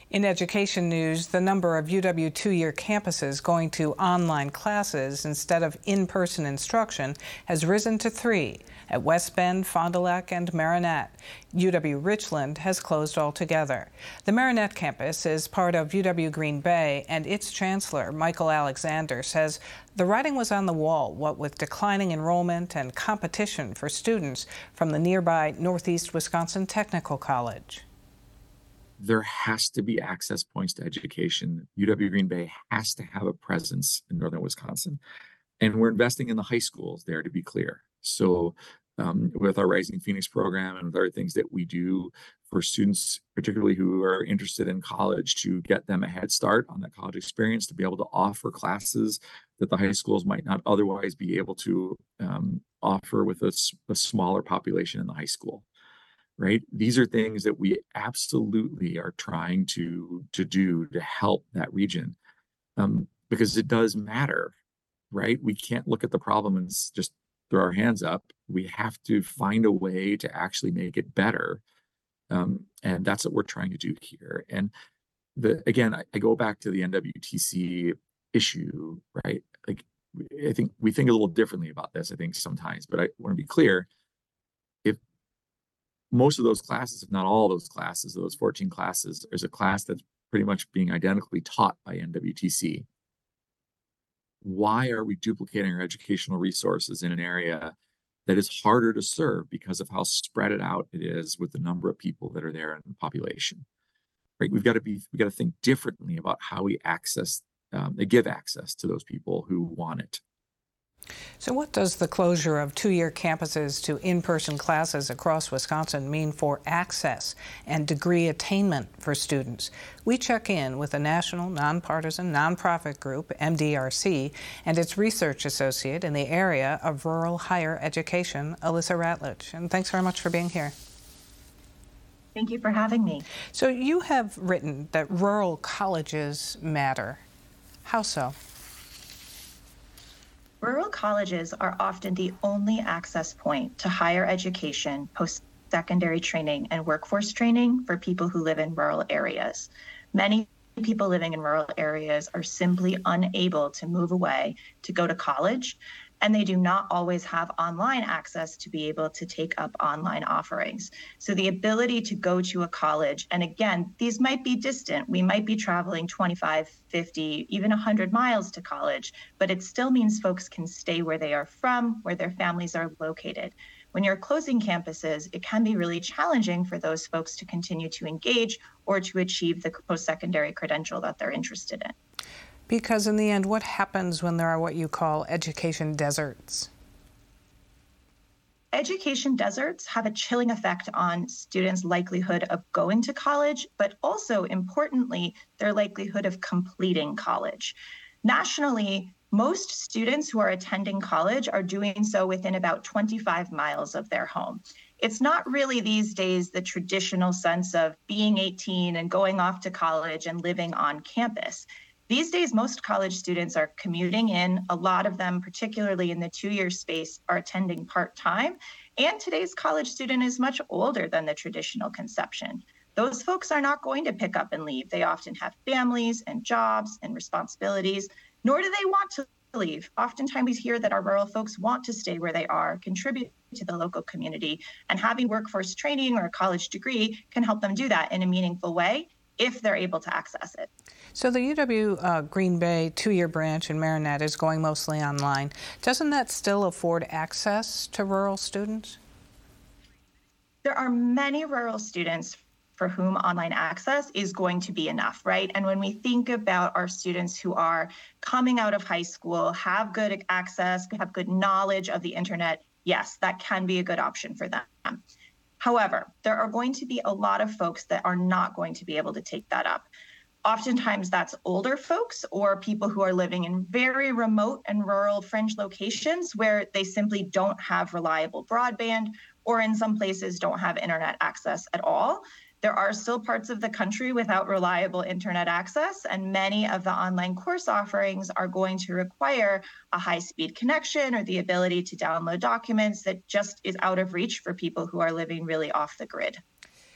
In education news, the number of UW two-year campuses going to online classes instead of in-person instruction has risen to 3 at West Bend, Fond du Lac, and Marinette. UW Richland has closed altogether. The Marinette campus is part of UW Green Bay, and its chancellor, Michael Alexander, says the writing was on the wall, what with declining enrollment and competition for students from the nearby Northeast Wisconsin Technical College. There has to be access points to education. UW Green Bay has to have a presence in northern Wisconsin. And we're investing in the high schools there, to be clear. So with our Rising Phoenix program and with other things that we do for students, particularly who are interested in college, to get them a head start on that college experience, to be able to offer classes that the high schools might not otherwise be able to offer with a smaller population in the high school. Right? These are things that we absolutely are trying to do to help that region, because it does matter, right? We can't look at the problem and just throw our hands up. We have to find a way to actually make it better, and that's what we're trying to do here. And again, I go back to the NWTC issue, right? Like, I think we think a little differently about this, I think sometimes, but I want to be clear. Most of those classes, if not all those classes, those 14 classes, there's a class that's pretty much being identically taught by NWTC. Why are we duplicating our educational resources in an area that is harder to serve because of how spread it out it is with the number of people that are there in the population? Right? We've got to think differently about how we give access to those people who want it. So what does the closure of two-year campuses to in-person classes across Wisconsin mean for access and degree attainment for students? We check in with a national nonpartisan nonprofit group, MDRC, and its research associate in the area of rural higher education, Alyssa Ratledge. And thanks very much for being here. Thank you for having me. So you have written that rural colleges matter. How so? Rural colleges are often the only access point to higher education, post-secondary training, and workforce training for people who live in rural areas. Many people living in rural areas are simply unable to move away to go to college, and they do not always have online access to be able to take up online offerings. So the ability to go to a college, and again, these might be distant. We might be traveling 25, 50, even 100 miles to college, but it still means folks can stay where they are from, where their families are located. When you're closing campuses, it can be really challenging for those folks to continue to engage or to achieve the post-secondary credential that they're interested in. Because in the end, what happens when there are what you call education deserts? Education deserts have a chilling effect on students' likelihood of going to college, but also importantly, their likelihood of completing college. Nationally, most students who are attending college are doing so within about 25 miles of their home. It's not really these days the traditional sense of being 18 and going off to college and living on campus. These days, most college students are commuting in. A lot of them, particularly in the two-year space, are attending part-time. And today's college student is much older than the traditional conception. Those folks are not going to pick up and leave. They often have families and jobs and responsibilities, nor do they want to leave. Oftentimes we hear that our rural folks want to stay where they are, contribute to the local community, and having workforce training or a college degree can help them do that in a meaningful way if they're able to access it. So the UW Green Bay two-year branch in Marinette is going mostly online. Doesn't that still afford access to rural students? There are many rural students for whom online access is going to be enough, right? And when we think about our students who are coming out of high school, have good access, have good knowledge of the internet, yes, that can be a good option for them. However, there are going to be a lot of folks that are not going to be able to take that up. Oftentimes that's older folks or people who are living in very remote and rural fringe locations where they simply don't have reliable broadband or in some places don't have internet access at all. There are still parts of the country without reliable internet access, and many of the online course offerings are going to require a high-speed connection or the ability to download documents that just is out of reach for people who are living really off the grid.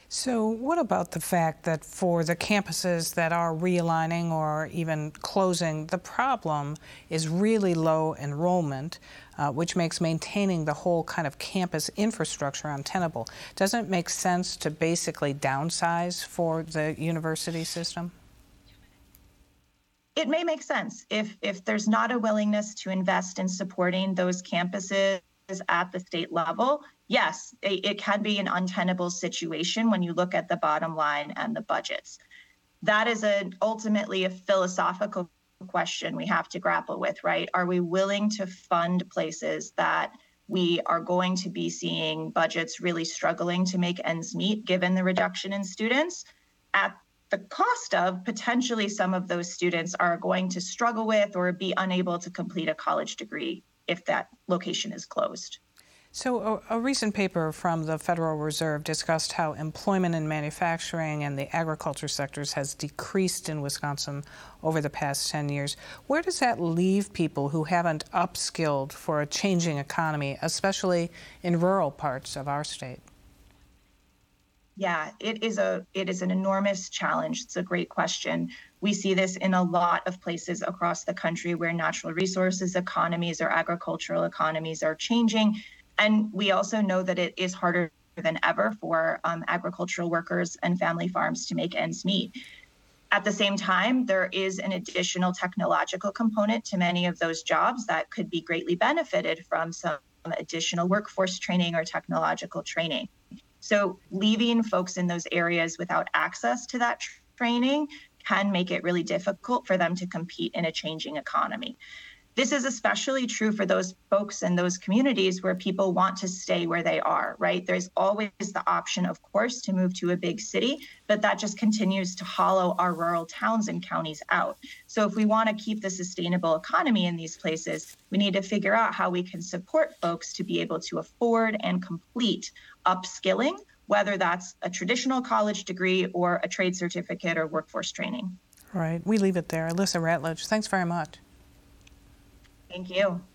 So what about the fact that for the campuses that are realigning or even closing, the problem is really low enrollment, which makes maintaining the whole kind of campus infrastructure untenable? Doesn't it make sense to basically downsize for the university system? It may make sense if there's not a willingness to invest in supporting those campuses at the state level. Yes, it can be an untenable situation when you look at the bottom line and the budgets. That is ultimately a philosophical question we have to grapple with, right? Are we willing to fund places that we are going to be seeing budgets really struggling to make ends meet given the reduction in students, at the cost of potentially some of those students are going to struggle with or be unable to complete a college degree if that location is closed? So a recent paper from the Federal Reserve discussed how employment in manufacturing and the agriculture sectors has decreased in Wisconsin over the past 10 years. Where does that leave people who haven't upskilled for a changing economy, especially in rural parts of our state? Yeah, it is an enormous challenge. It's a great question. We see this in a lot of places across the country where natural resources economies or agricultural economies are changing. And we also know that it is harder than ever for agricultural workers and family farms to make ends meet. At the same time, there is an additional technological component to many of those jobs that could be greatly benefited from some additional workforce training or technological training. So leaving folks in those areas without access to that training can make it really difficult for them to compete in a changing economy. This is especially true for those folks in those communities where people want to stay where they are, right? There's always the option, of course, to move to a big city, but that just continues to hollow our rural towns and counties out. So if we want to keep the sustainable economy in these places, we need to figure out how we can support folks to be able to afford and complete upskilling, whether that's a traditional college degree or a trade certificate or workforce training. Right. We leave it there. Alyssa Ratledge, thanks very much. Thank you.